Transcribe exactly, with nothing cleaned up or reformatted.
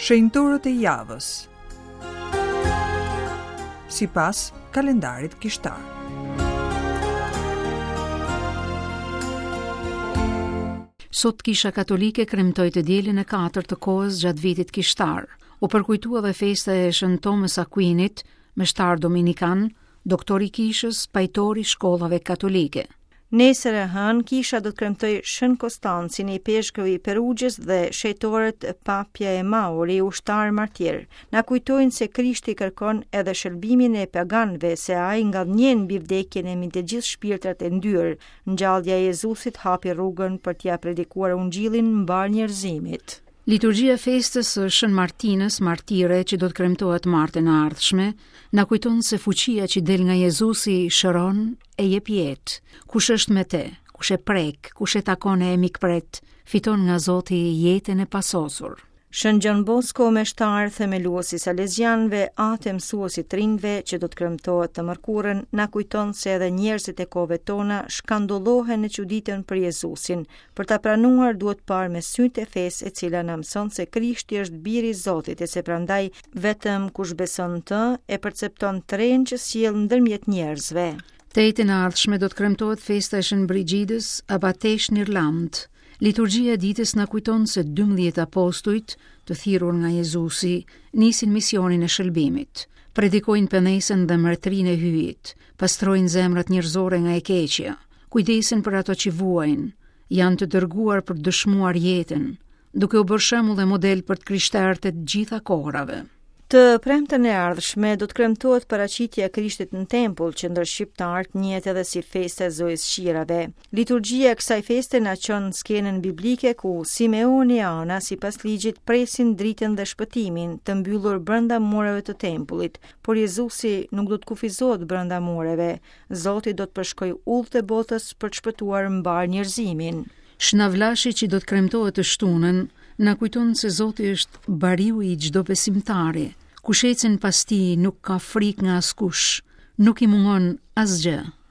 Shenjtorët e javës sipas kalendarit kishtar. Sot Kisha Katolike kremtoi të dielin e katërt të kohës gjatë vitit kishtar. U përkujtua dhe festa e Shën Thomas Aquinit, meshtar dominikan, doktor i kishës, pajtori shkollave katolike. Nesër e hënë, kisha do të kremtoj Shën Konstancin i peshkëve i Perugjës dhe shejtorët Papja e Mauri, ushtar martir. Na kujtojnë se Krishti kërkon edhe shërbimin e paganëve, se ai ngadhnjen mbi vdekjen e mbi të gjithë shpirtrat e ndyrë. Ngjallja e Jezusit hapi rrugën për t'ia predikuar ungjillin mbar njerëzimit. Liturgjia festës së Shën Martinës, martire, që do të kremtohet martën e ardhshme, na kujton se fuqia që del nga Jezusi shëron e jep jetë. Kush është me te, kush e prek, kush e takon e mikpret, fiton nga Zoti jetën e pasosur. Shën Gjon Bosko, meshtar themeluesi salesianëve, atë mësuesi të rinjve që do të kremtohet të mërkurën, na kujton se edhe njerëzit e kohëve tona shkandollohen në çuditën për Jezusin. Për ta pranuar duhet parë me sytë e fesë e cila na mëson se Krishti është biri i Zotit e se prandaj vetëm kush beson të e percepton tërheqjen që sjell ndërmjet njerëzve. Të jetën e ardhshme do të kremtohet festa e Shën Brigidës, abatesh në Irland. Liturgjia e ditës na kujton se dymbëdhjetë apostujt, të thirrur nga Jezusi, nisin misionin e shëlbimit. Predikojnë pënesën dhe mërtrinë e hyjit, pastrojnë zemrat njerëzore nga e keqja, kujdesin për ato që vuajnë, janë të dërguar për të dëshmuar jetën, duke u bërë shembull dhe model për të krishterët e të gjitha kohërave. Të premtën e ardhshme do të kremtohet paraqitja e Krishtit në tempull, që ndër shqiptarët njihet edhe si festa e Zojës Shirave. Liturgjia e kësaj feste na çon në skenën biblike ku Simeoni e Ana sipas ligjit presin dritën dhe shpëtimin të mbyllur brenda mureve të tempullit, por Jezusi nuk do të kufizohet brenda mureve. Zoti do të përshkojë udhët e botës për të shpëtuar mbar njerëzimin. Shnavllashi që do të kremtohet të shtunën na kujton se Zoti është bariu i çdo besimtari. Kush ecën pas tij nuk ka frikë nga askush, nuk i mungon asgjë.